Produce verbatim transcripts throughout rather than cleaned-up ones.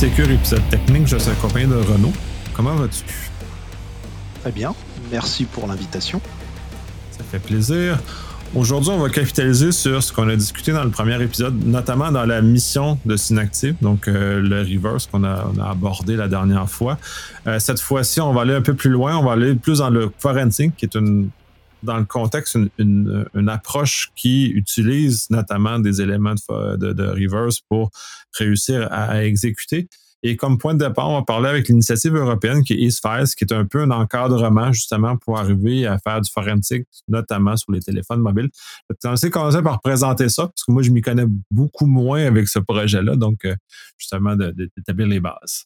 Sécure, épisode technique. Je suis accompagné de Renaud. Comment vas-tu? Très bien, merci pour l'invitation. Ça fait plaisir. Aujourd'hui, on va capitaliser sur ce qu'on a discuté dans le premier épisode, notamment dans la mission de Synactive, donc euh, le reverse qu'on a, on a abordé la dernière fois. Euh, cette fois-ci, on va aller un peu plus loin, on va aller plus dans le forensic, qui est une, dans le contexte une, une, une approche qui utilise notamment des éléments de, de, de reverse pour réussir à, à exécuter. Et comme point de départ, on va parler avec l'initiative européenne qui est EastFiles, qui est un peu un encadrement justement pour arriver à faire du forensic, notamment sur les téléphones mobiles. Je vais commencer par présenter ça, parce que moi, je m'y connais beaucoup moins avec ce projet-là, donc justement de, de, d'établir les bases.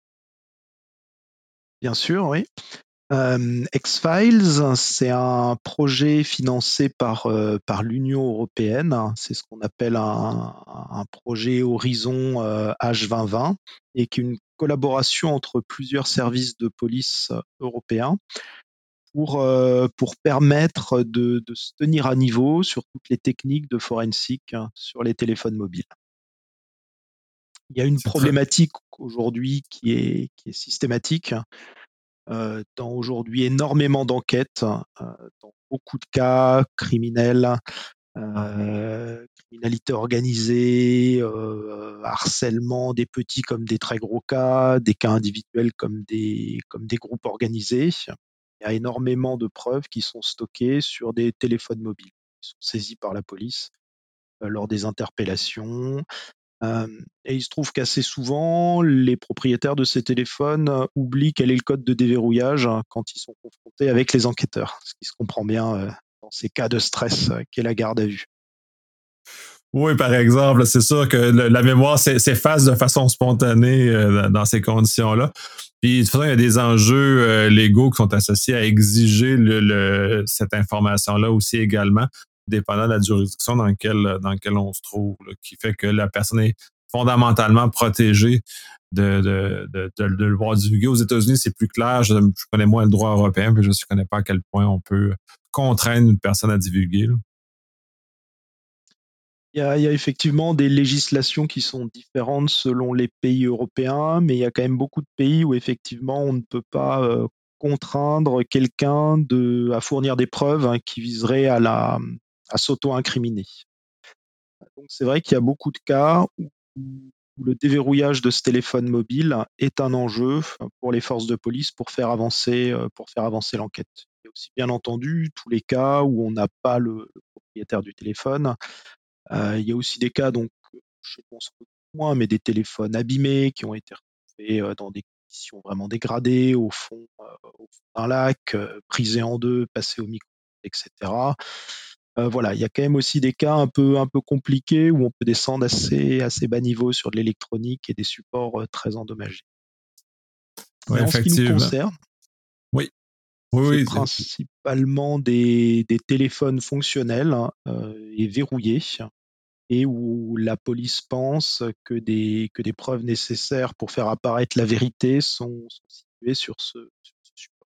Bien sûr, oui. Euh, X-Files, c'est un projet financé par, euh, par l'Union européenne. C'est ce qu'on appelle un, un projet Horizon euh, H vingt vingt et qui est une collaboration entre plusieurs services de police européens pour, euh, pour permettre de, de se tenir à niveau sur toutes les techniques de forensic hein, sur les téléphones mobiles. Il y a une C'est très... problématique aujourd'hui qui est, qui est systématique. Euh, dans aujourd'hui énormément d'enquêtes, euh, dans beaucoup de cas criminels, euh, criminalité organisée, euh, harcèlement des petits comme des très gros cas, des cas individuels comme des, comme des groupes organisés. Il y a énormément de preuves qui sont stockées sur des téléphones mobiles, qui sont saisis par la police euh, lors des interpellations. Euh, et il se trouve qu'assez souvent, les propriétaires de ces téléphones euh, oublient quel est le code de déverrouillage hein, quand ils sont confrontés avec les enquêteurs, ce qui se comprend bien euh, dans ces cas de stress euh, qu'est la garde à vue. Oui, par exemple, c'est sûr que le, la mémoire s'efface de façon spontanée euh, dans ces conditions-là. Puis, de toute façon, il y a des enjeux euh, légaux qui sont associés à exiger le, le, cette information-là aussi également, dépendant de la juridiction dans laquelle, dans laquelle on se trouve, là, qui fait que la personne est fondamentalement protégée de, de, de, de, de le voir divulguer. Aux États-Unis, c'est plus clair. Je, je connais moins le droit européen, puis je ne connais pas à quel point on peut contraindre une personne à divulguer, là. Il y, a, il y a effectivement des législations qui sont différentes selon les pays européens, mais il y a quand même beaucoup de pays où effectivement on ne peut pas euh, contraindre quelqu'un de, à fournir des preuves hein, qui viseraient à, la, à s'auto-incriminer. Donc c'est vrai qu'il y a beaucoup de cas où, où le déverrouillage de ce téléphone mobile est un enjeu pour les forces de police pour faire avancer, pour faire avancer l'enquête. Il y a aussi bien entendu tous les cas où on n'a pas le, le propriétaire du téléphone. Euh, il y a aussi des cas, donc, je pense moins, mais des téléphones abîmés qui ont été retrouvés dans des conditions vraiment dégradées, au fond, euh, au fond d'un lac, euh, prisés en deux, passés au micro, et cetera. Euh, voilà, il y a quand même aussi des cas un peu, un peu compliqués où on peut descendre assez, assez bas niveau sur de l'électronique et des supports euh, très endommagés. Oui, Mais en ce qui nous effectivement. concerne, Oui. Oui, c'est oui. principalement des, des téléphones fonctionnels hein, euh, et verrouillés et où la police pense que des, que des preuves nécessaires pour faire apparaître la vérité sont, sont situées sur ce, sur ce support.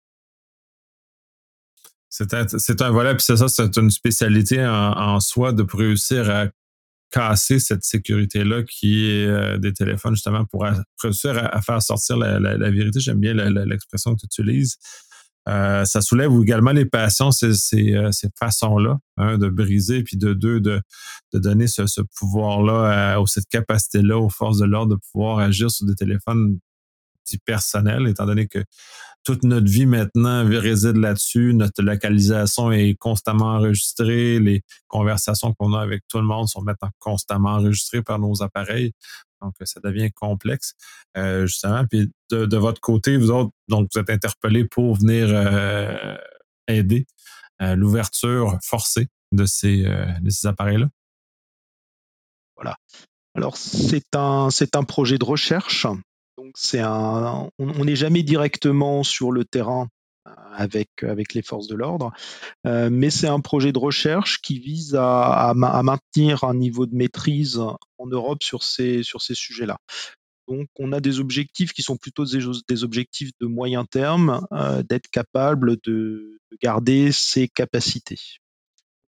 C'est un, c'est un volet, puis c'est ça, c'est une spécialité en, en soi de réussir à casser cette sécurité-là qui est euh, des téléphones, justement, pour à, réussir à, à faire sortir la, la, la vérité. J'aime bien la, la, l'expression que tu utilises. Euh, ça soulève également les passions, ces, ces, euh, ces façons-là, hein, de briser, puis de deux, de, de donner ce, ce pouvoir-là, à, ou cette capacité-là aux forces de l'ordre de pouvoir agir sur des téléphones personnels, étant donné que toute notre vie maintenant réside là-dessus. Notre localisation est constamment enregistrée. Les conversations qu'on a avec tout le monde sont maintenant constamment enregistrées par nos appareils. Donc, ça devient complexe, euh, justement. Puis, de, de votre côté, vous autres, donc, vous êtes interpellés pour venir euh, aider à l'ouverture forcée de ces, euh, de ces appareils-là. Voilà. Alors, c'est un, c'est un projet de recherche. Donc, c'est un, on n'est jamais directement sur le terrain avec, avec les forces de l'ordre, euh, mais c'est un projet de recherche qui vise à, à, à maintenir un niveau de maîtrise en Europe sur ces, sur ces sujets-là. Donc, on a des objectifs qui sont plutôt des, des objectifs de moyen terme, euh, d'être capable de, de garder ces capacités.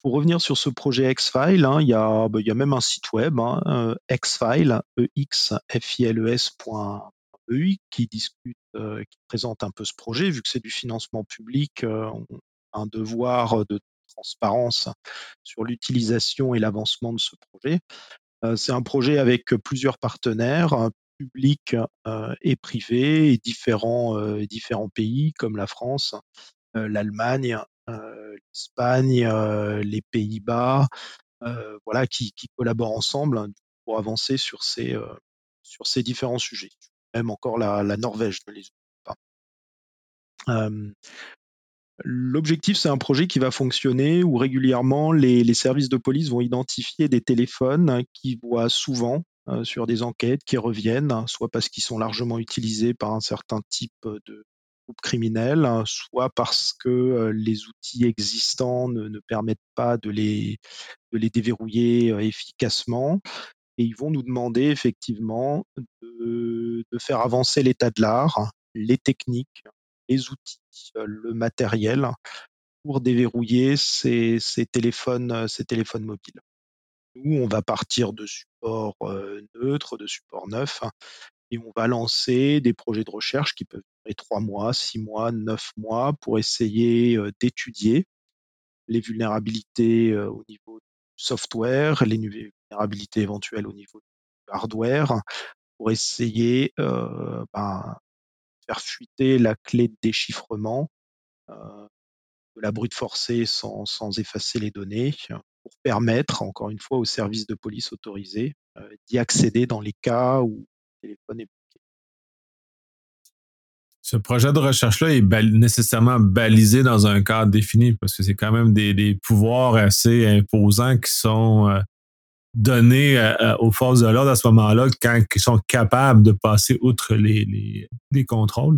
pour revenir sur ce projet X-File, hein, il y a, bah, il y a même un site web, hein, euh, Xfile, E X F I L E S point E U, qui discute, euh, qui présente un peu ce projet. Vu que c'est du financement public, euh, on a un devoir de transparence sur l'utilisation et l'avancement de ce projet. Euh, c'est un projet avec plusieurs partenaires, hein, publics euh, et privés, et différents, euh, différents pays comme la France, euh, l'Allemagne, euh, l'Espagne, euh, les Pays-Bas, euh, voilà, qui, qui collaborent ensemble, hein, pour avancer sur ces, euh, sur ces différents sujets. Même encore la, la Norvège ne les oublie pas. Euh, L'objectif, c'est un projet qui va fonctionner où régulièrement les, les services de police vont identifier des téléphones, hein, qui voient souvent euh, sur des enquêtes qui reviennent, hein, soit parce qu'ils sont largement utilisés par un certain type de groupe criminel, hein, soit parce que euh, les outils existants ne, ne permettent pas de les, de les déverrouiller euh, efficacement. Et ils vont nous demander effectivement de, de faire avancer l'état de l'art, les techniques, les outils, euh, le matériel pour déverrouiller ces, ces téléphones, euh, ces téléphones mobiles. Nous, on va partir de supports euh, neutres, de supports neufs, hein, et on va lancer des projets de recherche qui peuvent durer trois mois, six mois, neuf mois pour essayer euh, d'étudier les vulnérabilités euh, au niveau du software, les vulnérabilités éventuelles au niveau du hardware, pour essayer euh, ben, de faire fuiter la clé de déchiffrement, euh, de la brute forcer sans, sans effacer les données, pour permettre, encore une fois, aux services de police autorisés euh, d'y accéder dans les cas où le téléphone est bloqué. Ce projet de recherche-là est bal- nécessairement balisé dans un cadre défini parce que c'est quand même des, des pouvoirs assez imposants qui sont euh, donnés euh, aux forces de l'ordre à ce moment-là quand ils sont capables de passer outre les, les, les contrôles.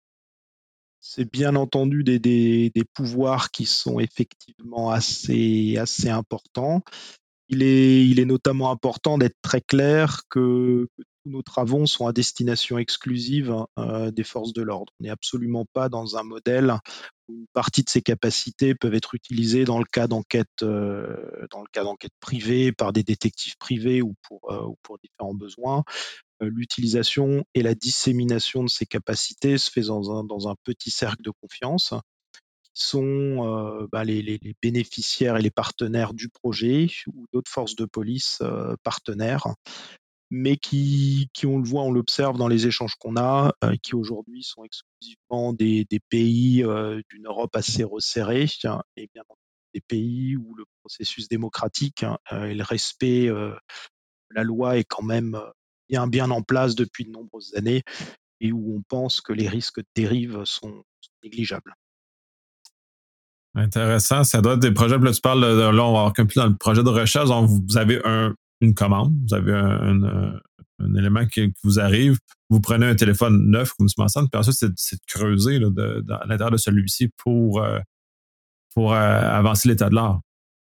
C'est bien entendu des, des, des pouvoirs qui sont effectivement assez, assez importants. Il est, il est notamment important d'être très clair que, que tous nos travaux sont à destination exclusive euh, des forces de l'ordre. On n'est absolument pas dans un modèle où une partie de ces capacités peuvent être utilisées dans le cas d'enquête, euh, dans le cas d'enquête privée par des détectives privés ou pour, euh, ou pour différents besoins. Euh, l'utilisation et la dissémination de ces capacités se fait dans un, dans un petit cercle de confiance, sont euh, bah, les, les, les bénéficiaires et les partenaires du projet ou d'autres forces de police euh, partenaires, mais qui, qui, on le voit, on l'observe dans les échanges qu'on a, euh, qui aujourd'hui sont exclusivement des, des pays euh, d'une Europe assez resserrée, hein, et bien des pays où le processus démocratique, hein, et le respect euh, de la loi est quand même bien, bien en place depuis de nombreuses années, et où on pense que les risques de dérive sont, sont négligeables. Intéressant. Ça doit être des projets. Là, tu parles, de, là, on va avoir plus dans le projet de recherche. Donc, vous avez un, une commande, vous avez un, un, un élément qui, qui, vous arrive. Vous prenez un téléphone neuf, comme tu mentionnes, puis ensuite, c'est, c'est de creuser là, de, de, à l'intérieur de celui-ci pour, euh, pour euh, avancer l'état de l'art.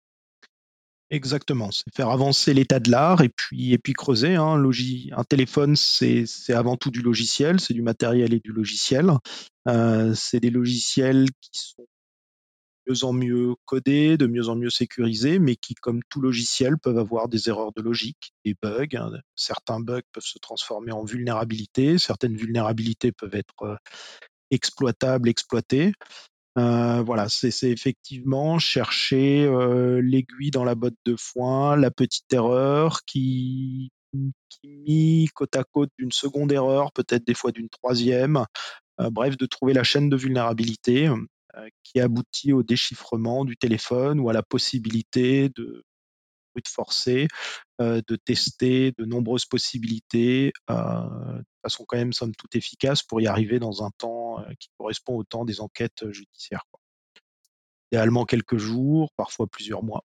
Exactement, c'est faire avancer l'état de l'art et puis, et puis creuser. Hein. Logi- un téléphone, c'est, c'est avant tout du logiciel, c'est du matériel et du logiciel. Euh, c'est des logiciels qui sont de mieux en mieux codés, de mieux en mieux sécurisés, mais qui, comme tout logiciel, peuvent avoir des erreurs de logique, des bugs. Hein. Certains bugs peuvent se transformer en vulnérabilités, certaines vulnérabilités peuvent être euh, exploitables, exploitées. Euh, voilà, c'est, c'est effectivement chercher euh, l'aiguille dans la botte de foin, la petite erreur qui, qui mis côte à côte d'une seconde erreur, peut-être des fois d'une troisième, euh, bref, de trouver la chaîne de vulnérabilité euh, qui aboutit au déchiffrement du téléphone ou à la possibilité de brute forcer, euh, de tester de nombreuses possibilités euh, de façon quand même somme toute efficace pour y arriver dans un temps euh, qui correspond au temps des enquêtes judiciaires, quoi. Idéalement quelques jours, parfois plusieurs mois.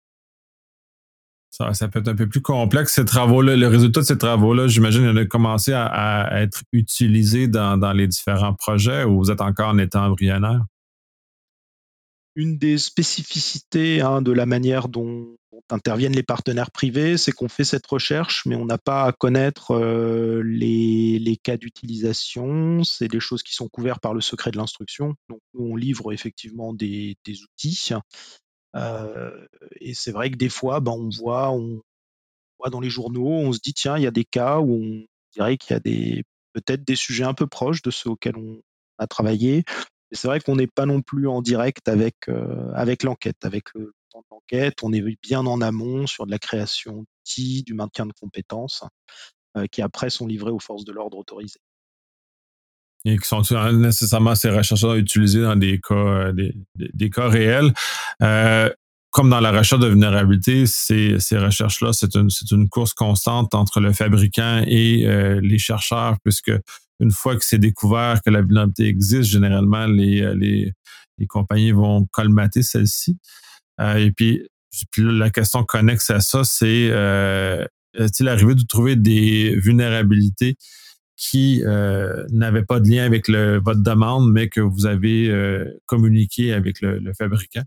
Ça, ça peut être un peu plus complexe, ces travaux-là. Le résultat de ces travaux-là, j'imagine, il a commencé à, à être utilisé dans, dans les différents projets ou vous êtes encore en état embryonnaire? Une des spécificités, hein, de la manière dont, dont interviennent les partenaires privés, c'est qu'on fait cette recherche, mais on n'a pas à connaître euh, les, les cas d'utilisation. C'est des choses qui sont couvertes par le secret de l'instruction. Donc, nous, on livre effectivement des, des outils. Euh, et c'est vrai que des fois, ben, on voit, on voit dans les journaux, on se dit tiens, il y a des cas où on dirait qu'il y a des peut-être des sujets un peu proches de ceux auxquels on a travaillé. Et c'est vrai qu'on n'est pas non plus en direct avec euh, avec l'enquête, avec le temps de l'enquête. On est bien en amont sur de la création d'outils, du maintien de compétences, euh, qui après sont livrés aux forces de l'ordre autorisées. Et qui sont nécessairement ces recherches-là utilisées dans des cas, euh, des, des, des cas réels. Euh, comme dans la recherche de vulnérabilité, ces, ces recherches-là, c'est une, c'est une course constante entre le fabricant et euh, les chercheurs, puisque une fois que c'est découvert que la vulnérabilité existe, généralement, les, les, les compagnies vont colmater celle-ci. Euh, et puis, puis la question connexe à ça, c'est euh, est-il arrivé de trouver des vulnérabilités qui euh, n'avaient pas de lien avec le, votre demande, mais que vous avez euh, communiqué avec le, le fabricant?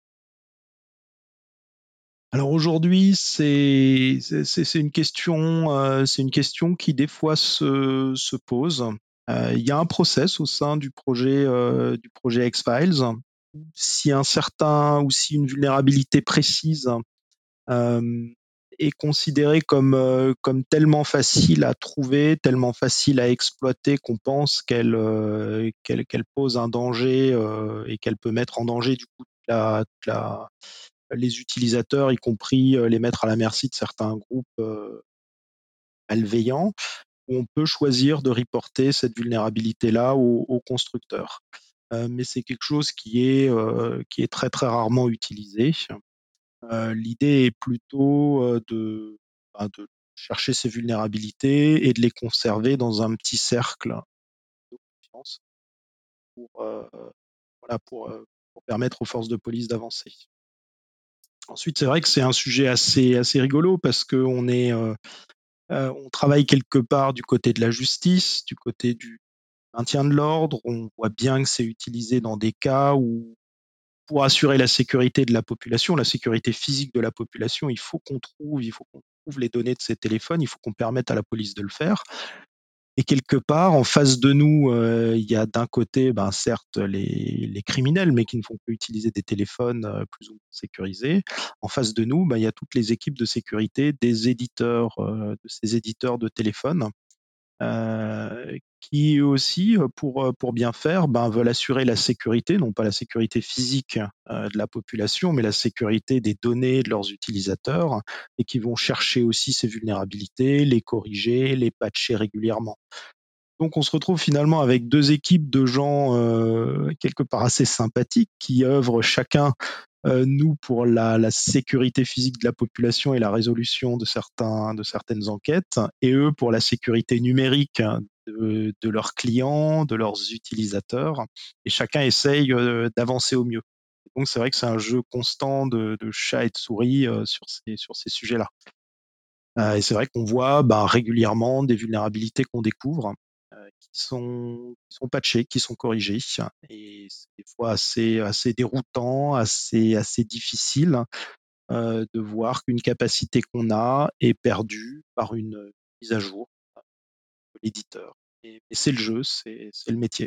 Alors aujourd'hui, c'est c'est c'est une question, euh, c'est une question qui des fois se, se pose. Euh, Il y a un process au sein du projet euh, du projet X-Files. Si un certain ou si une vulnérabilité précise euh, est considérée comme euh, comme tellement facile à trouver, tellement facile à exploiter qu'on pense qu'elle euh, qu'elle qu'elle pose un danger euh, et qu'elle peut mettre en danger du coup toute la, toute la les utilisateurs, y compris euh, les mettre à la merci de certains groupes euh, malveillants, où on peut choisir de reporter cette vulnérabilité-là au, au constructeur. Euh, mais c'est quelque chose qui est, euh, qui est très très rarement utilisé. Euh, l'idée est plutôt euh, de, bah, de chercher ces vulnérabilités et de les conserver dans un petit cercle de confiance pour, euh, voilà, pour, euh, pour permettre aux forces de police d'avancer. Ensuite, c'est vrai que c'est un sujet assez, assez rigolo parce qu'on est, euh, euh, on travaille quelque part du côté de la justice, du côté du maintien de l'ordre. On voit bien que c'est utilisé dans des cas où, pour assurer la sécurité de la population, la sécurité physique de la population, il faut qu'on trouve, il faut qu'on trouve les données de ces téléphones, il faut qu'on permette à la police de le faire. Et quelque part, en face de nous, euh, il y a d'un côté, ben, certes, les, les criminels, mais qui ne font que utiliser des téléphones euh, plus ou moins sécurisés. En face de nous, ben, il y a toutes les équipes de sécurité des éditeurs, euh, de ces éditeurs de téléphones, euh, qui eux aussi, euh, pour, euh, pour bien faire, ben, veulent assurer la sécurité, non pas la sécurité physique euh, de la population, mais la sécurité des données de leurs utilisateurs, et qui vont chercher aussi ces vulnérabilités, les corriger, les patcher régulièrement. Donc on se retrouve finalement avec deux équipes de gens euh, quelque part assez sympathiques qui œuvrent chacun, euh, nous, pour la, la sécurité physique de la population et la résolution de, certains, de certaines enquêtes, et eux pour la sécurité numérique de, de leurs clients, de leurs utilisateurs, et chacun essaye euh, d'avancer au mieux. Donc c'est vrai que c'est un jeu constant de, de chat et de souris euh, sur ces, sur ces sujets-là. Euh, et c'est vrai qu'on voit bah, régulièrement des vulnérabilités qu'on découvre euh, qui sont, qui sont patchées, qui sont corrigées. Et c'est des fois assez, assez déroutant, assez, assez difficile euh, de voir qu'une capacité qu'on a est perdue par une mise à jour de l'éditeur. Et, et c'est le jeu, c'est, c'est le métier.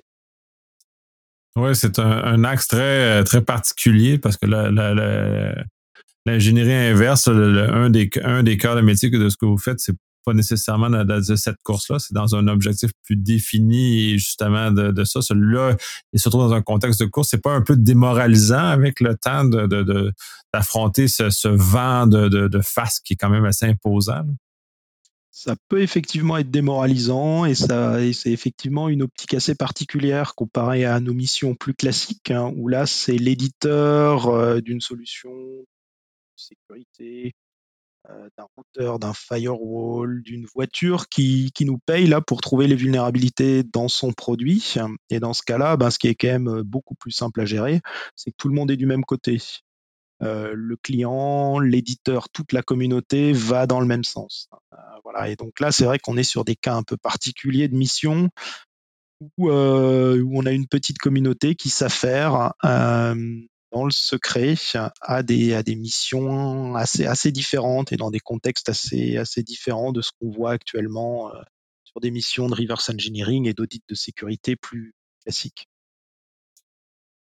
Oui, c'est un, un axe très, très particulier parce que la, la, la, l'ingénierie inverse, le, le, un, des, un des cœurs de métier que de ce que vous faites, c'est pas nécessairement de, de cette course-là, c'est dans un objectif plus défini et justement de, de ça. Celui-là, et surtout dans un contexte de course, c'est pas un peu démoralisant avec le temps de, de, de, d'affronter ce, ce vent de, de, de face qui est quand même assez imposant. Là. Ça peut effectivement être démoralisant et, ça, et c'est effectivement une optique assez particulière comparée à nos missions plus classiques, hein, où là, c'est l'éditeur euh, d'une solution de sécurité, euh, d'un routeur, d'un firewall, d'une voiture qui, qui nous paye là pour trouver les vulnérabilités dans son produit. Et dans ce cas-là, ben, ce qui est quand même beaucoup plus simple à gérer, c'est que tout le monde est du même côté. Euh, le client, l'éditeur, toute la communauté va dans le même sens. Euh, voilà. Et donc là, c'est vrai qu'on est sur des cas un peu particuliers de mission où, euh, où on a une petite communauté qui s'affaire euh, dans le secret à des, à des missions assez, assez différentes et dans des contextes assez, assez différents de ce qu'on voit actuellement euh, sur des missions de reverse engineering et d'audit de sécurité plus classiques.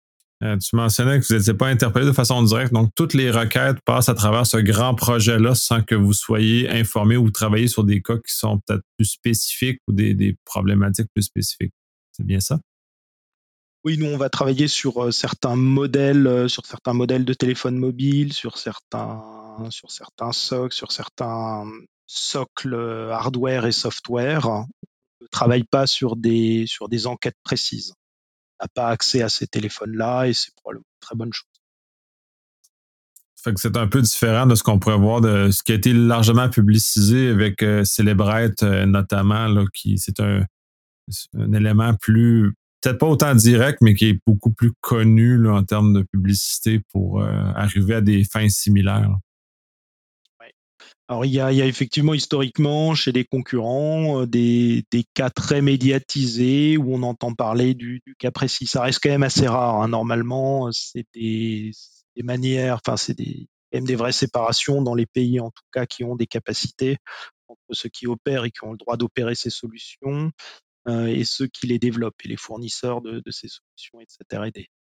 Euh, tu mentionnais que vous n'étiez pas interpellé de façon directe, donc toutes les requêtes passent à travers ce grand projet-là sans que vous soyez informé ou travaillez sur des cas qui sont peut-être plus spécifiques ou des, des problématiques plus spécifiques. C'est bien ça? Oui, nous, on va travailler sur euh, certains modèles, euh, sur certains modèles de téléphones mobiles, sur certains, sur certains socles, sur certains socles euh, hardware et software. On ne travaille pas sur des, sur des enquêtes précises. On n'a pas accès à ces téléphones-là et c'est probablement une très bonne chose. Fait que c'est un peu différent de ce qu'on pourrait voir de ce qui a été largement publicisé avec euh, Celebrite euh, notamment, là, qui c'est un, c'est un élément plus, peut-être pas autant direct, mais qui est beaucoup plus connu là, en termes de publicité pour euh, arriver à des fins similaires. Ouais. Alors, il y a, il y a effectivement historiquement chez des concurrents euh, des, des cas très médiatisés où on entend parler du, du cas précis. Ça reste quand même assez rare, hein. Normalement, euh, c'est des, des manières, enfin, c'est des, quand même des vraies séparations dans les pays, en tout cas, qui ont des capacités entre ceux qui opèrent et qui ont le droit d'opérer ces solutions euh, et ceux qui les développent et les fournisseurs de, de ces solutions et de cette R et D.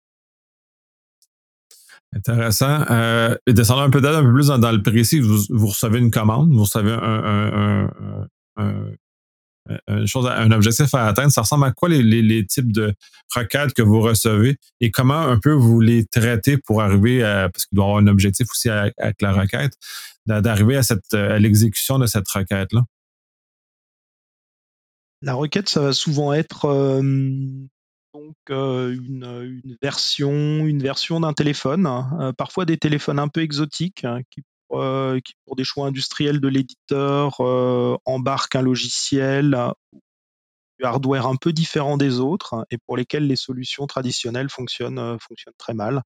Intéressant. Euh, et descendons un peu un peu plus dans, dans le précis. Vous, vous recevez une commande, vous recevez un, un, un, un, un, une chose, un objectif à atteindre. Ça ressemble à quoi les, les, les types de requêtes que vous recevez et comment un peu vous les traitez pour arriver à, parce qu'il doit y avoir un objectif aussi avec, avec la requête, d'arriver à, cette, à l'exécution de cette requête-là? La requête, ça va souvent être euh, donc euh, une, une version, une version d'un téléphone, euh, parfois des téléphones un peu exotiques hein, qui, euh, qui, pour des choix industriels de l'éditeur, euh, embarquent un logiciel, euh, du hardware un peu différent des autres hein, et pour lesquels les solutions traditionnelles fonctionnent, euh, fonctionnent très mal.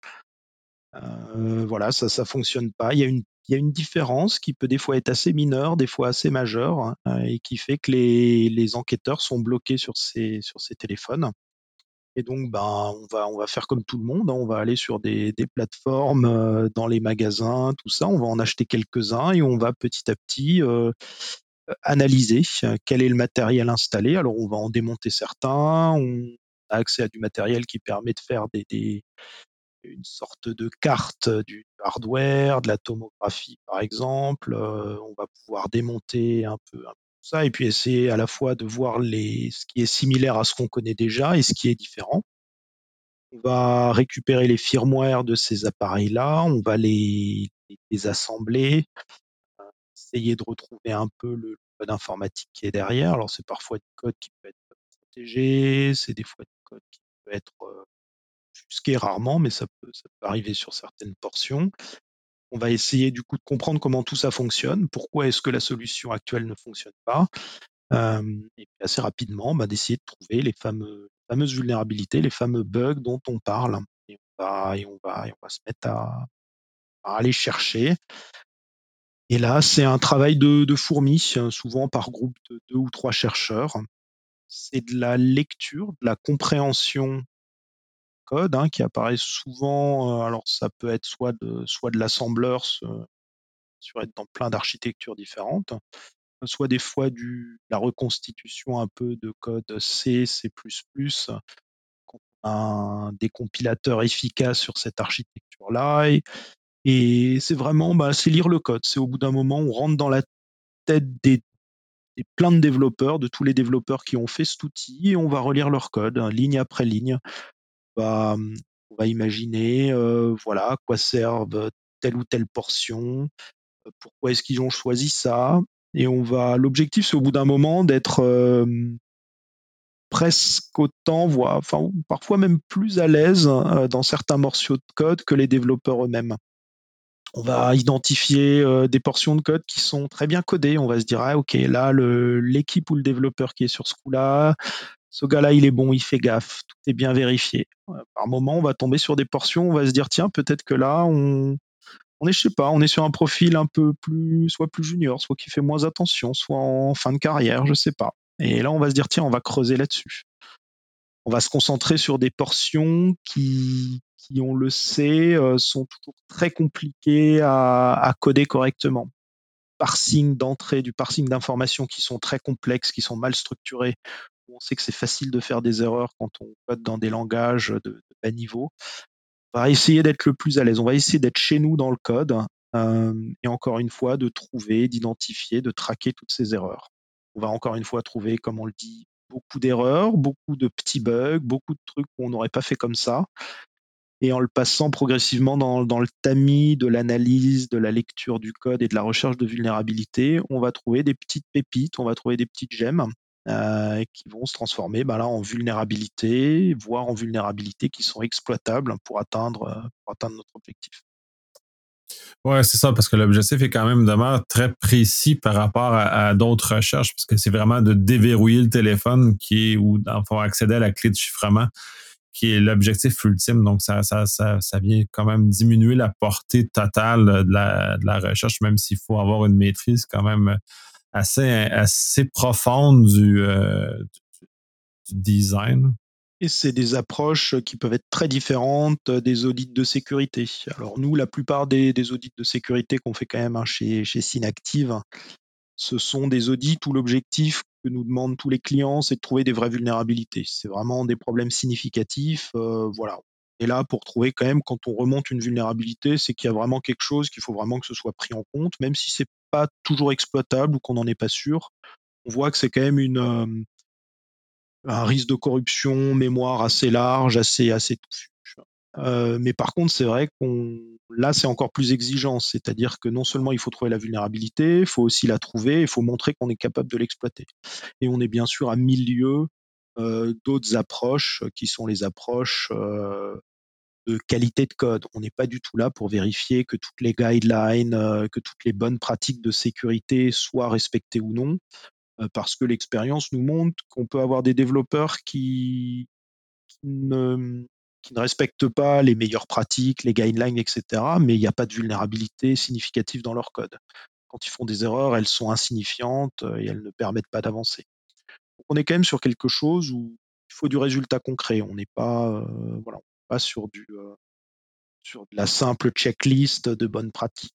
Euh, voilà, ça, ça fonctionne pas. Il y a une il y a une différence qui peut des fois être assez mineure, des fois assez majeure, hein, et qui fait que les, les enquêteurs sont bloqués sur ces, sur ces téléphones. Et donc, ben, on va, on va faire comme tout le monde, hein, on va aller sur des, des plateformes, euh, dans les magasins, tout ça, on va en acheter quelques-uns et on va petit à petit euh, analyser euh, quel est le matériel installé. Alors, on va en démonter certains, on a accès à du matériel qui permet de faire des, des une sorte de carte du hardware, de la tomographie par exemple. Euh, on va pouvoir démonter un peu, un peu tout ça et puis essayer à la fois de voir les, ce qui est similaire à ce qu'on connaît déjà et ce qui est différent. On va récupérer les firmware de ces appareils-là, on va les, les assembler, essayer de retrouver un peu le code informatique qui est derrière. Alors c'est parfois du code qui peut être protégé, c'est des fois du code qui peut être euh, offusqué rarement, mais ça peut, ça peut arriver sur certaines portions. On va essayer du coup de comprendre comment tout ça fonctionne, pourquoi est-ce que la solution actuelle ne fonctionne pas, euh, et puis assez rapidement bah, d'essayer de trouver les fameux, fameuses vulnérabilités, les fameux bugs dont on parle. Et on va, et on va, et on va se mettre à, à aller chercher. Et là, c'est un travail de, de fourmi, souvent par groupe de deux ou trois chercheurs. C'est de la lecture, de la compréhension code hein, qui apparaît souvent. Euh, alors ça peut être soit de, soit de l'assembleur, sur être dans plein d'architectures différentes, soit des fois du, la reconstitution un peu de code C, C++, quand on a un décompilateur efficace sur cette architecture-là. Et, et c'est vraiment, bah, c'est lire le code. C'est au bout d'un moment, on rentre dans la tête des, des plein de développeurs, de tous les développeurs qui ont fait cet outil, et on va relire leur code, hein, ligne après ligne. On va, on va imaginer, euh, voilà, à quoi servent telle ou telle portion, pourquoi est-ce qu'ils ont choisi ça. Et on va, l'objectif, c'est au bout d'un moment d'être euh, presque autant, voire, enfin, parfois même plus à l'aise euh, dans certains morceaux de code que les développeurs eux-mêmes. On va identifier euh, des portions de code qui sont très bien codées. On va se dire, ah, ok, là, le, l'équipe ou le développeur qui est sur ce coup-là, ce gars-là, il est bon, il fait gaffe, tout est bien vérifié. Euh, Par moment, on va tomber sur des portions, on va se dire, tiens, peut-être que là, on, on est, je sais pas, on est sur un profil un peu plus, soit plus junior, soit qui fait moins attention, soit en fin de carrière, je sais pas. Et là, on va se dire, tiens, on va creuser là-dessus. On va se concentrer sur des portions qui, qui on le sait, euh, sont toujours très compliquées à, à coder correctement. Parsing d'entrée, du parsing d'informations qui sont très complexes, qui sont mal structurés. On sait que c'est facile de faire des erreurs quand on code dans des langages de, de bas niveau. On va essayer d'être le plus à l'aise. On va essayer d'être chez nous dans le code euh, et encore une fois de trouver, d'identifier, de traquer toutes ces erreurs. On va encore une fois trouver, comme on le dit, beaucoup d'erreurs, beaucoup de petits bugs, beaucoup de trucs qu'on n'aurait pas fait comme ça. Et en le passant progressivement dans, dans le tamis de l'analyse, de la lecture du code et de la recherche de vulnérabilité, on va trouver des petites pépites, on va trouver des petites gemmes euh, qui vont se transformer bah là, en vulnérabilité, voire en vulnérabilité qui sont exploitables pour atteindre, euh, pour atteindre notre objectif. Ouais, c'est ça, parce que l'objectif est quand même demeure très précis par rapport à, à d'autres recherches, parce que c'est vraiment de déverrouiller le téléphone qui est, ou enfin accéder à la clé de chiffrement, qui est l'objectif ultime. Donc, ça, ça, ça, ça vient quand même diminuer la portée totale de la, de la recherche, même s'il faut avoir une maîtrise quand même assez, assez profonde du, euh, du design. Et c'est des approches qui peuvent être très différentes des audits de sécurité. Alors nous, la plupart des, des audits de sécurité qu'on fait quand même hein, chez, chez Synactive, ce sont des audits où l'objectif que nous demandent tous les clients, c'est de trouver des vraies vulnérabilités. C'est vraiment des problèmes significatifs. Euh, voilà. Et là, pour trouver quand même, quand on remonte une vulnérabilité, c'est qu'il y a vraiment quelque chose qu'il faut vraiment que ce soit pris en compte, même si c'est pas toujours exploitable ou qu'on n'en est pas sûr. On voit que c'est quand même une, euh, un risque de corruption, mémoire assez large, assez, assez touffu. Euh, mais par contre, c'est vrai qu'on là, c'est encore plus exigeant. C'est-à-dire que non seulement il faut trouver la vulnérabilité, il faut aussi la trouver, il faut montrer qu'on est capable de l'exploiter. Et on est bien sûr à milieu euh, d'autres approches qui sont les approches euh, de qualité de code. On n'est pas du tout là pour vérifier que toutes les guidelines, euh, que toutes les bonnes pratiques de sécurité soient respectées ou non, euh, parce que l'expérience nous montre qu'on peut avoir des développeurs qui, qui ne qui ne respectent pas les meilleures pratiques, les guidelines, et cetera, mais il n'y a pas de vulnérabilité significative dans leur code. Quand ils font des erreurs, elles sont insignifiantes et elles ne permettent pas d'avancer. Donc on est quand même sur quelque chose où il faut du résultat concret. On n'est pas, euh, voilà, on n'est pas sur, du, euh, sur de la simple checklist de bonnes pratiques.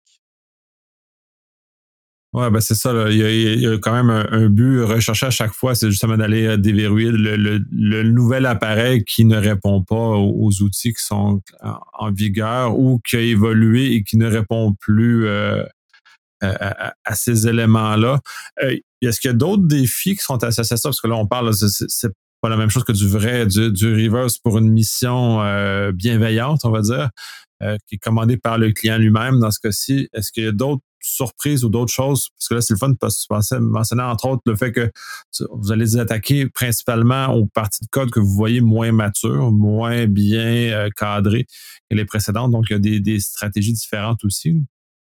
Ouais, ben c'est ça. Là. Il, y a, il y a quand même un, un but recherché à chaque fois, c'est justement d'aller déverrouiller le, le, le nouvel appareil qui ne répond pas aux, aux outils qui sont en, en vigueur ou qui a évolué et qui ne répond plus euh, à, à, à ces éléments-là. Euh, est-ce qu'il y a d'autres défis qui sont associés à ça? Parce que là, on parle, c'est, c'est pas la même chose que du vrai, du, du reverse pour une mission euh, bienveillante, on va dire, euh, qui est commandée par le client lui-même dans ce cas-ci. Est-ce qu'il y a d'autres surprises ou d'autres choses? Parce que là, c'est le fun parce que tu pensais mentionner entre autres le fait que vous allez vous attaquer principalement aux parties de code que vous voyez moins matures, moins bien euh, cadrées que les précédentes. Donc, il y a des, des stratégies différentes aussi.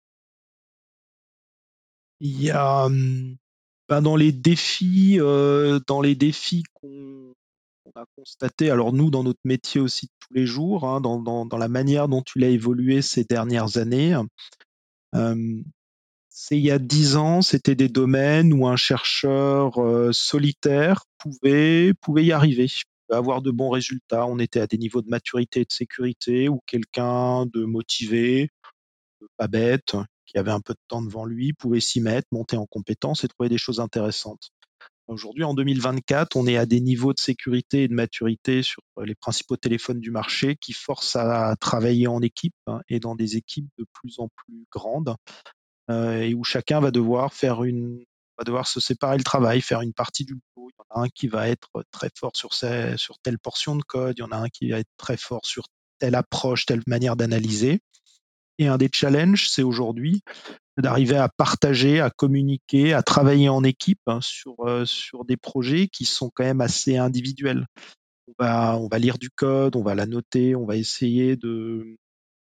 Il y a ben dans les défis, euh, dans les défis qu'on on a constaté, alors nous dans notre métier aussi de tous les jours, hein, dans, dans, dans la manière dont il a évolué ces dernières années, euh, c'est il y a dix ans, c'était des domaines où un chercheur euh, solitaire pouvait, pouvait y arriver, pouvait avoir de bons résultats. On était à des niveaux de maturité et de sécurité où quelqu'un de motivé, pas bête, qui avait un peu de temps devant lui, pouvait s'y mettre, monter en compétences et trouver des choses intéressantes. Aujourd'hui, en deux mille vingt-quatre, on est à des niveaux de sécurité et de maturité sur les principaux téléphones du marché qui forcent à travailler en équipe hein, et dans des équipes de plus en plus grandes euh, et où chacun va devoir faire une va devoir se séparer le travail, faire une partie du boulot. Il y en a un qui va être très fort sur, ces, sur telle portion de code, il y en a un qui va être très fort sur telle approche, telle manière d'analyser. Et un des challenges, c'est aujourd'hui d'arriver à partager, à communiquer, à travailler en équipe hein, sur, euh, sur des projets qui sont quand même assez individuels. On va, on va lire du code, on va la noter, on va essayer de,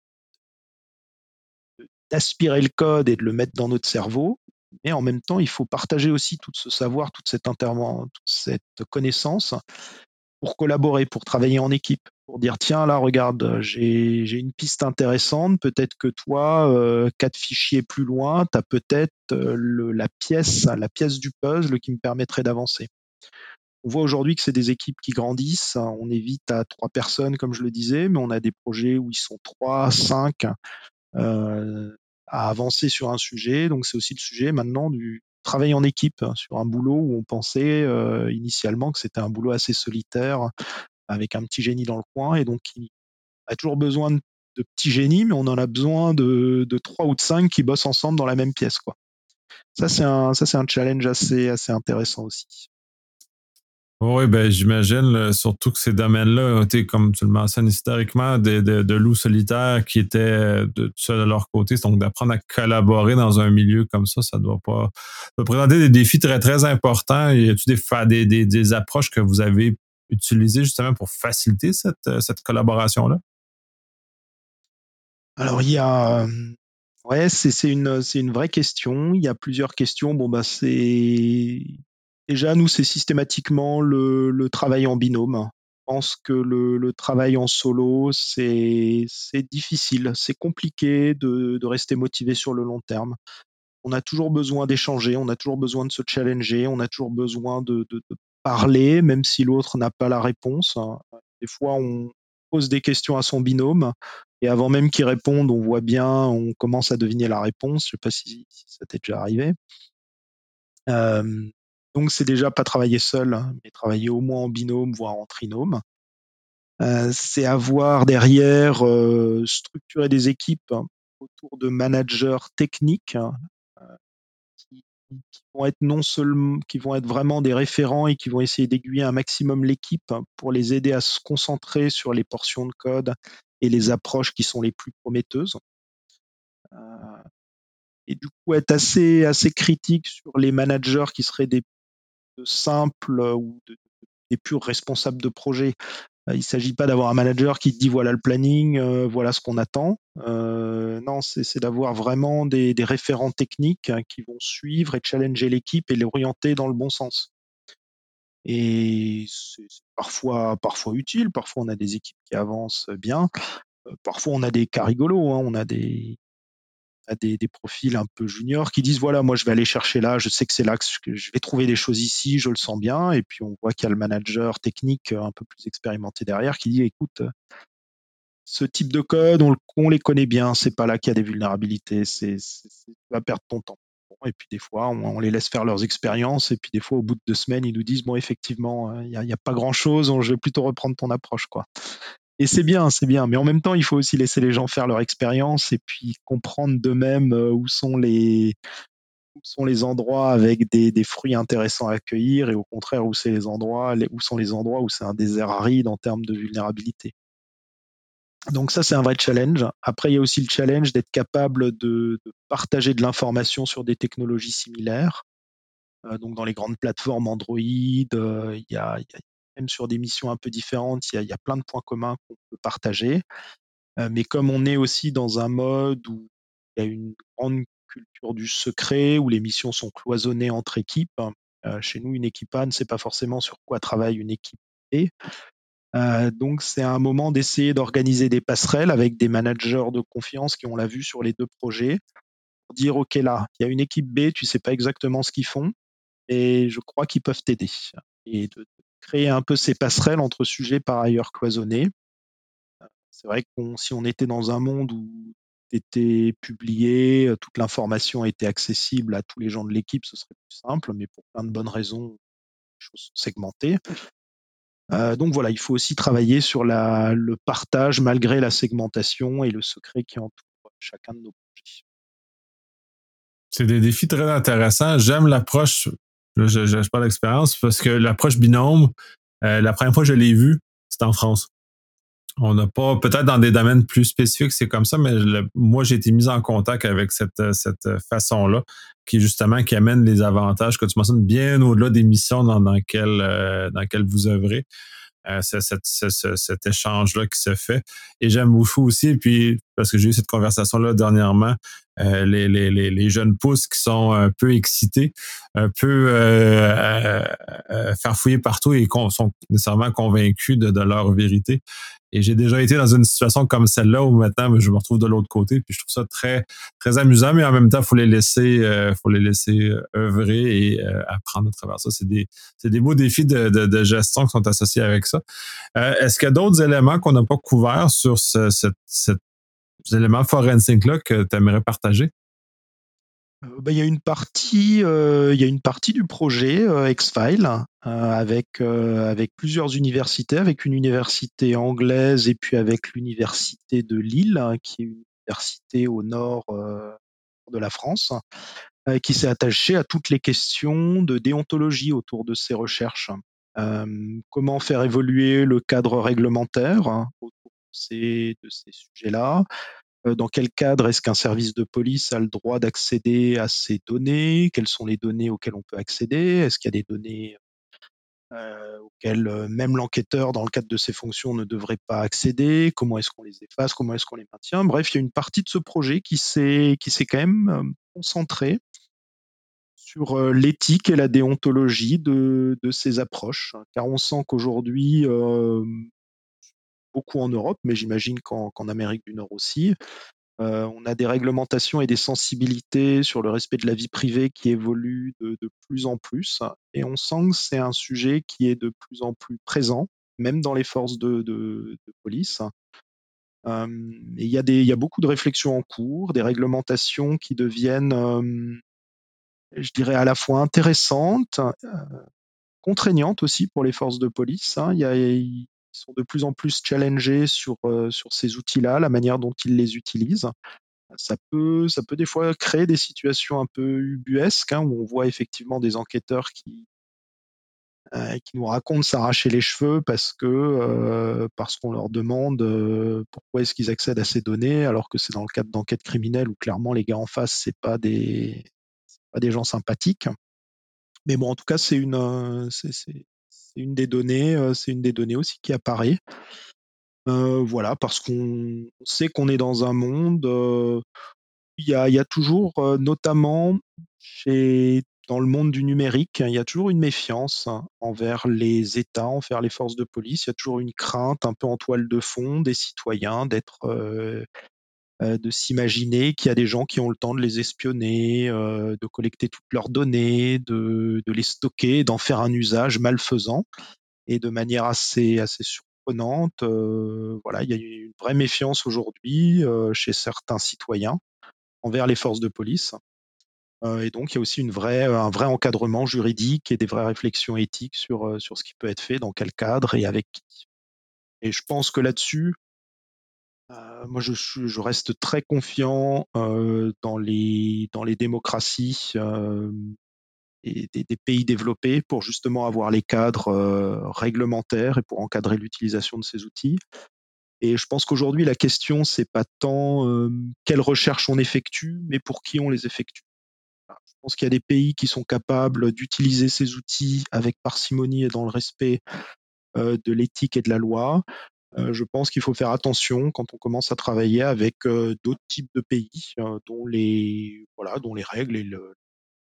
d'aspirer le code et de le mettre dans notre cerveau. Mais en même temps, il faut partager aussi tout ce savoir, toute cette intervention, toute cette connaissance pour collaborer, pour travailler en équipe, pour dire tiens là regarde j'ai j'ai une piste intéressante, peut-être que toi euh, quatre fichiers plus loin tu as peut-être euh, le, la pièce la pièce du puzzle qui me permettrait d'avancer. On voit aujourd'hui que c'est des équipes qui grandissent, on est vite à trois personnes comme je le disais, mais on a des projets où ils sont trois, cinq euh, à avancer sur un sujet, donc c'est aussi le sujet maintenant du travail en équipe hein, sur un boulot où on pensait euh, initialement que c'était un boulot assez solitaire avec un petit génie dans le coin et donc il a toujours besoin de de petits génies, mais on en a besoin de, de trois ou de cinq qui bossent ensemble dans la même pièce, quoi. Ça, c'est un, ça, c'est un challenge assez, assez intéressant aussi. Oui, ben j'imagine, là, surtout que ces domaines-là ont été, comme tu le mentionnes historiquement, de, de, de loups solitaires qui étaient de, tout seuls de leur côté. Donc, d'apprendre à collaborer dans un milieu comme ça, ça doit pas ça doit présenter des défis très, très importants. Y a-t-il des, fa- des, des, des approches que vous avez utilisées justement pour faciliter cette, euh, cette collaboration-là? Alors, il y a, euh, ouais, c'est, c'est une, c'est une vraie question. Il y a plusieurs questions. Bon, bah, c'est, déjà, nous, c'est systématiquement le, le travail en binôme. Je pense que le, le travail en solo, c'est, c'est difficile, c'est compliqué de, de rester motivé sur le long terme. On a toujours besoin d'échanger, on a toujours besoin de se challenger, on a toujours besoin de, de- de parler, même si l'autre n'a pas la réponse. Des fois, on pose des questions à son binôme et avant même qu'il réponde, on voit bien, on commence à deviner la réponse. Je ne sais pas si, si ça t'est déjà arrivé. Euh, donc, c'est déjà pas travailler seul, hein, mais travailler au moins en binôme, voire en trinôme. Euh, c'est avoir derrière euh, structurer des équipes hein, autour de managers techniques hein, qui, qui vont être non seulement, qui vont être vraiment des référents et qui vont essayer d'aiguiller un maximum l'équipe hein, pour les aider à se concentrer sur les portions de code et les approches qui sont les plus prometteuses. Euh, et du coup, être assez, assez critique sur les managers qui seraient des de simples ou de- des purs responsables de projet. Il ne s'agit pas d'avoir un manager qui te dit voilà le planning, euh, voilà ce qu'on attend. Euh, non, c'est, c'est d'avoir vraiment des, des référents techniques hein, qui vont suivre et challenger l'équipe et l'orienter dans le bon sens. Et c'est c'est parfois, parfois utile, parfois on a des équipes qui avancent bien, euh, parfois on a des cas rigolos, hein, on a des, on a des, des profils un peu juniors qui disent voilà, moi je vais aller chercher là, je sais que c'est là que je vais trouver des choses ici, je le sens bien. Et puis on voit qu'il y a le manager technique euh, un peu plus expérimenté derrière qui dit écoute, ce type de code, on, on les connaît bien, c'est pas là qu'il y a des vulnérabilités, c'est, c'est, c'est- tu vas perdre ton temps. Bon, et puis des fois, on, on, les laisse faire leurs expériences, et puis des fois, au bout de deux semaines, ils nous disent, bon, effectivement, il euh, n'y a, a, pas grand-chose, je vais plutôt reprendre ton approche, quoi. Et c'est bien, c'est bien, mais en même temps, il faut aussi laisser les gens faire leur expérience, et puis comprendre d'eux-mêmes euh, où sont les où sont les endroits avec des, des fruits intéressants à accueillir, et au contraire, où, c'est les endroits, les, où sont les endroits où c'est un désert aride en termes de vulnérabilité. Donc ça, c'est un vrai challenge. Après, il y a aussi le challenge d'être capable de, de partager de l'information sur des technologies similaires. Euh, donc dans les grandes plateformes Android, euh, il y a, il y a- même sur des missions un peu différentes, il y a, il y a plein de points communs qu'on peut partager. Euh, mais comme on est aussi dans un mode où il y a une grande culture du secret, où les missions sont cloisonnées entre équipes, euh, chez nous, une équipe A ne sait pas forcément sur quoi travaille une équipe B. Euh, donc, c'est un moment d'essayer d'organiser des passerelles avec des managers de confiance qui ont la vue sur les deux projets pour dire, OK, là, il y a une équipe B, tu sais pas exactement ce qu'ils font, et je crois qu'ils peuvent t'aider. Et de, de créer un peu ces passerelles entre sujets par ailleurs cloisonnés. C'est vrai que bon, si on était dans un monde où était publié, euh, toute l'information était accessible à tous les gens de l'équipe, ce serait plus simple, mais pour plein de bonnes raisons, les choses sont segmentées. Euh, donc voilà, il faut aussi travailler sur la, le partage malgré la segmentation et le secret qui entoure chacun de nos projets. C'est des défis très intéressants. J'aime l'approche, je n'ai pas d'expérience, parce que l'approche binôme, euh, la première fois que je l'ai vue, c'était en France. On n'a pas, peut-être dans des domaines plus spécifiques, c'est comme ça, mais le, moi, j'ai été mis en contact avec cette, cette façon-là, qui justement, qui amène les avantages que tu mentionnes bien au-delà des missions dans, dans, lesquelles, euh, dans lesquelles vous œuvrez. Euh, c'est, c'est, c'est, c'est, cet échange-là qui se fait. Et j'aime beaucoup aussi, puis parce que j'ai eu cette conversation-là dernièrement, euh, les, les, les, les jeunes pousses qui sont un peu excités, un peu euh, euh, euh, farfouillés partout et con, sont nécessairement convaincus de, de leur vérité. Et j'ai déjà été dans une situation comme celle-là où maintenant je me retrouve de l'autre côté, puis je trouve ça très très amusant, mais en même temps, il faut les laisser, euh, faut les laisser œuvrer et euh, apprendre à travers ça. C'est des c'est des beaux défis de, de, de gestion qui sont associés avec ça. Euh, est-ce qu'il y a d'autres éléments qu'on n'a pas couverts sur ce, ce, cet élément forensique-là que tu aimerais partager? Euh, bah, il y a une partie, euh, il y a une partie du projet euh, X-Files euh, avec, euh, avec plusieurs universités, avec une université anglaise et puis avec l'université de Lille, hein, qui est une université au nord euh, de la France, euh, qui s'est attachée à toutes les questions de déontologie autour de ces recherches. Euh, comment faire évoluer le cadre réglementaire hein, autour de ces, de ces sujets-là? Euh, Dans quel cadre est-ce qu'un service de police a le droit d'accéder à ces données? Quelles sont les données auxquelles on peut accéder? Est-ce qu'il y a des données euh, auxquelles euh, même l'enquêteur, dans le cadre de ses fonctions, ne devrait pas accéder? Comment est-ce qu'on les efface? Comment est-ce qu'on les maintient? Bref, il y a une partie de ce projet qui s'est qui s'est quand même euh, concentrée sur euh, l'éthique et la déontologie de, de ces approches, hein, car on sent qu'aujourd'hui, euh, beaucoup en Europe, mais j'imagine qu'en qu'en Amérique du Nord aussi, Euh, on a des réglementations et des sensibilités sur le respect de la vie privée qui évoluent de, de plus en plus. Et on sent que c'est un sujet qui est de plus en plus présent, même dans les forces de, de- de police. Euh, et il y a des, il y a beaucoup de réflexions en cours, des réglementations qui deviennent, euh, je dirais, à la fois intéressantes, euh, contraignantes aussi pour les forces de police, hein. Il y a, ils sont de plus en plus challengés sur, euh, sur ces outils-là, la manière dont ils les utilisent. Ça peut, ça peut des fois créer des situations un peu ubuesques, hein, où on voit effectivement des enquêteurs qui, euh, qui nous racontent s'arracher les cheveux parce que euh, parce qu'on leur demande euh, pourquoi est-ce qu'ils accèdent à ces données, alors que c'est dans le cadre d'enquêtes criminelles où clairement les gars en face c'est pas des pas des gens sympathiques. Mais bon, en tout cas, c'est une euh, c'est, c'est- c'est une des données, euh, c'est une des données aussi qui apparaît. Euh, voilà, parce qu'on sait qu'on est dans un monde. euh, Il y a, il y a toujours, euh, notamment chez, dans le monde du numérique, il y a toujours une méfiance hein, envers les États, envers les forces de police. Il y a toujours une crainte un peu en toile de fond des citoyens d'être, euh, euh, de s'imaginer qu'il y a des gens qui ont le temps de les espionner, euh, de collecter toutes leurs données, de, de les stocker, d'en faire un usage malfaisant et de manière assez, assez surprenante. Euh, voilà, il y a une vraie méfiance aujourd'hui euh, chez certains citoyens envers les forces de police. Euh, et donc, il y a aussi une vraie, un vrai encadrement juridique et des vraies réflexions éthiques sur, euh, sur ce qui peut être fait, dans quel cadre et avec qui. Et je pense que là-dessus, euh, moi, je, suis- je reste très confiant euh, dans les, dans les démocraties euh, et des, des pays développés pour justement avoir les cadres euh, réglementaires et pour encadrer l'utilisation de ces outils. Et je pense qu'aujourd'hui, la question, c'est pas tant euh, quelles recherches on effectue, mais pour qui on les effectue. Je pense qu'il y a des pays qui sont capables d'utiliser ces outils avec parcimonie et dans le respect euh, de l'éthique et de la loi. Euh, je pense qu'il faut faire attention quand on commence à travailler avec euh, d'autres types de pays euh, dont les voilà, dont les règles et le-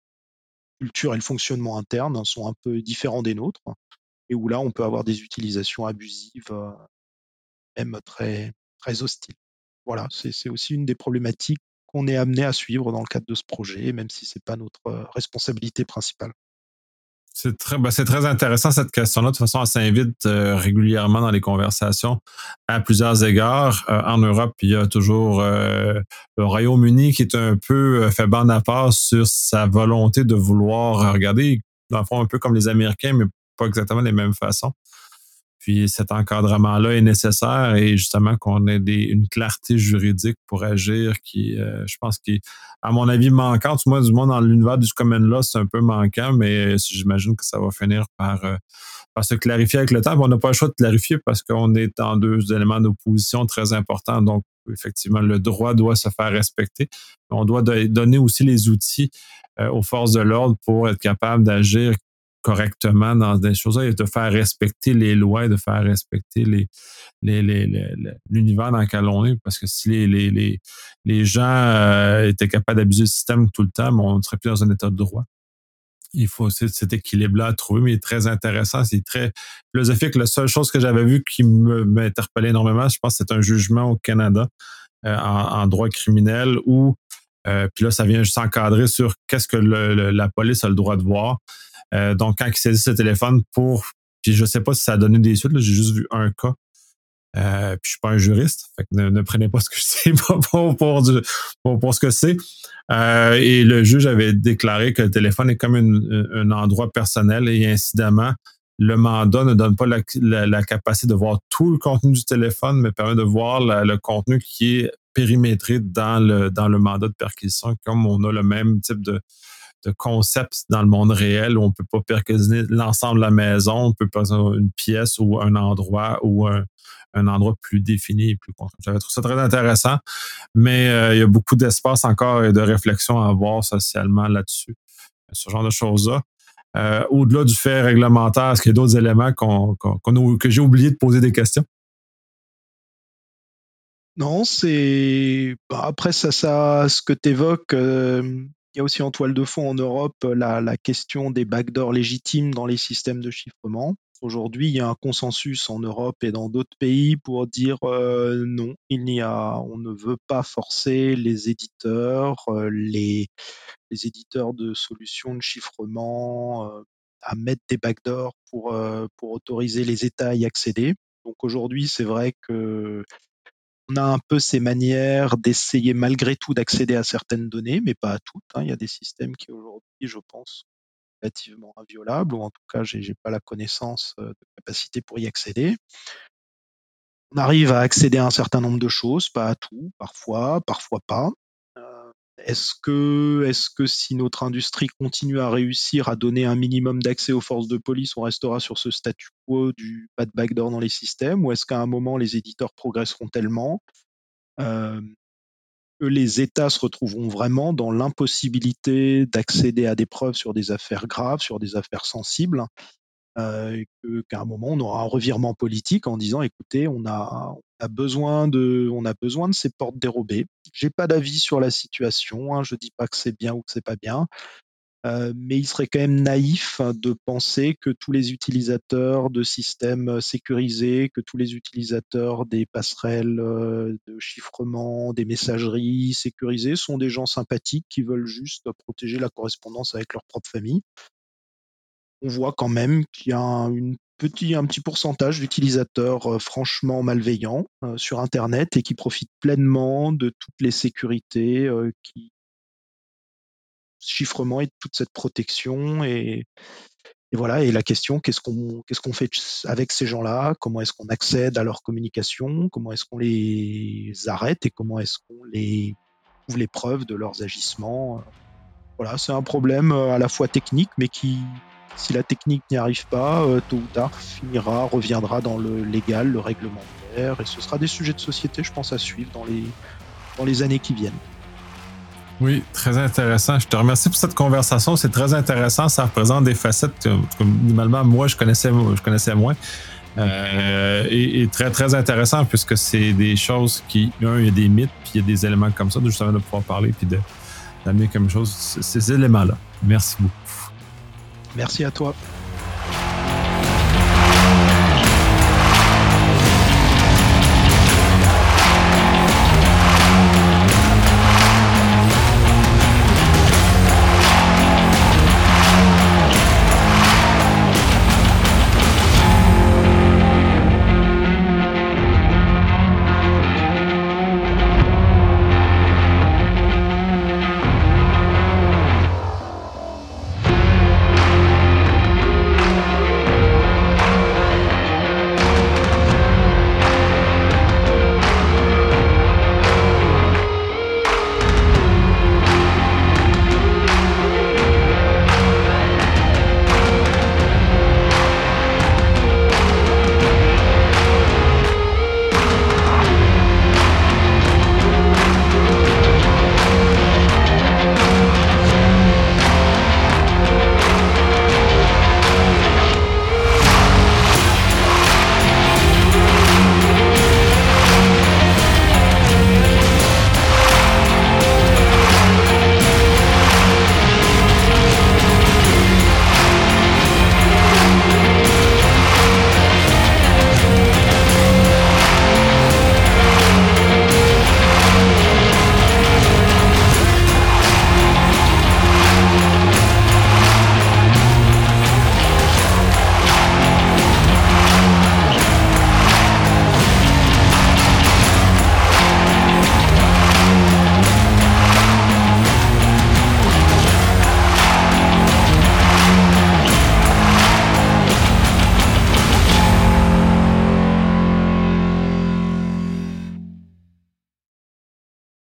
la culture et le fonctionnement interne sont un peu différents des nôtres et où là on peut avoir des utilisations abusives, euh, même très très hostiles. Voilà, c'est c'est aussi une des problématiques qu'on est amené à suivre dans le cadre de ce projet, même si c'est pas notre euh, responsabilité principale. C'est très, ben, c'est très intéressant cette question-là. De toute façon, elle s'invite euh, régulièrement dans les conversations à plusieurs égards. Euh, en Europe, il y a toujours euh, le Royaume-Uni qui est un peu euh, fait bande à part sur sa volonté de vouloir regarder, dans le fond, un peu comme les Américains, mais pas exactement de la même façon. Puis cet encadrement-là est nécessaire et justement qu'on ait des, une clarté juridique pour agir qui, euh, je pense, qui est, à mon avis, manquante. Moi, du moins, dans l'univers du common law, c'est un peu manquant, mais j'imagine que ça va finir par, euh, par se clarifier avec le temps. Puis on n'a pas le choix de clarifier parce qu'on est en deux éléments d'opposition très importants. Donc, effectivement, le droit doit se faire respecter. On doit donner aussi les outils euh, aux forces de l'ordre pour être capable d'agir correctement dans des choses-là et de faire respecter les lois et de faire respecter les, les, les, les- les- l'univers dans lequel on est. Parce que si les, les, les, les gens euh, étaient capables d'abuser le système tout le temps, on ne serait plus dans un état de droit. Il faut aussi cet équilibre-là à trouver, mais il est très intéressant, c'est très philosophique. La seule chose que j'avais vue qui me, m'interpellait énormément, je pense que c'est un jugement au Canada euh, en, en droit criminel où, euh, puis là, ça vient juste encadrer sur qu'est-ce que le, le, la police a le droit de voir. Euh, donc, quand il saisit ce téléphone pour, puis je sais pas si ça a donné des suites, là, j'ai juste vu un cas, Euh, puis je suis pas un juriste, fait que ne, ne prenez pas ce que je sais pour, pour, pour, du, pour, pour ce que c'est. Euh, et le juge avait déclaré que le téléphone est comme une, un endroit personnel et incidemment, le mandat ne donne pas la, la, la capacité de voir tout le contenu du téléphone, mais permet de voir la, le contenu qui est périmétré dans le, dans le mandat de perquisition, comme on a le même type de, de concept dans le monde réel où on peut pas perquisitionner l'ensemble de la maison, on peut pas une pièce ou un endroit ou un, un endroit plus défini et plus concret. J'avais trouvé ça très intéressant, mais euh, il y a beaucoup d'espace encore et de réflexion à avoir socialement là-dessus. Ce genre de choses-là. Euh, au-delà du fait réglementaire, est-ce qu'il y a d'autres éléments qu'on, qu'on, qu'on a, que j'ai oublié de poser des questions? Non, c'est... Bah, après, ça, ça, ce que tu évoques, euh, il y a aussi en toile de fond en Europe la, la question des backdoors légitimes dans les systèmes de chiffrement. Aujourd'hui, il y a un consensus en Europe et dans d'autres pays pour dire euh, non, il n'y a, on ne veut pas forcer les éditeurs, euh, les, les éditeurs de solutions de chiffrement euh, à mettre des backdoors pour, euh, pour autoriser les États à y accéder. Donc aujourd'hui, c'est vrai que on a un peu ces manières d'essayer malgré tout d'accéder à certaines données, mais pas à toutes, hein. Il y a des systèmes qui aujourd'hui, je pense, sont relativement inviolables, ou en tout cas, j'ai, j'ai pas la connaissance euh, de capacité pour y accéder. On arrive à accéder à un certain nombre de choses, pas à tout, parfois, parfois pas. Euh, est-ce que, est-ce que si notre industrie continue à réussir à donner un minimum d'accès aux forces de police, on restera sur ce statu quo du pas de backdoor dans les systèmes, ou est-ce qu'à un moment les éditeurs progresseront tellement euh, que les États se retrouveront vraiment dans l'impossibilité d'accéder à des preuves sur des affaires graves, sur des affaires sensibles, euh, que, qu'à un moment on aura un revirement politique en disant écoutez, on a, on a besoin de, on a besoin de ces portes dérobées. J'ai pas d'avis sur la situation, hein, je dis pas que c'est bien ou que c'est pas bien. Euh, mais il serait quand même naïf de penser que tous les utilisateurs de systèmes sécurisés, que tous les utilisateurs des passerelles euh, de chiffrement, des messageries sécurisées sont des gens sympathiques qui veulent juste protéger la correspondance avec leur propre famille. On voit quand même qu'il y a un, une petit, un petit pourcentage d'utilisateurs euh, franchement malveillants euh, sur Internet et qui profitent pleinement de toutes les sécurités euh, qui chiffrement et de toute cette protection et, et voilà et la question qu'est-ce qu'on qu'est-ce qu'on fait avec ces gens-là, comment est-ce qu'on accède à leur communication, comment est-ce qu'on les arrête et comment est-ce qu'on les trouve les preuves de leurs agissements. Voilà, c'est un problème à la fois technique mais qui, si la technique n'y arrive pas, tôt ou tard finira, reviendra dans le légal, le réglementaire et ce sera des sujets de société, je pense, à suivre dans les dans les années qui viennent. Oui, très intéressant. Je te remercie pour cette conversation. C'est très intéressant. Ça représente des facettes que, que minimalement, moi, je connaissais, je connaissais moins. Euh, et, et très, très intéressant puisque c'est des choses qui, un, il y a des mythes, puis il y a des éléments comme ça, justement, de pouvoir parler, puis de, d'amener comme chose, ces éléments-là. Merci beaucoup. Merci à toi.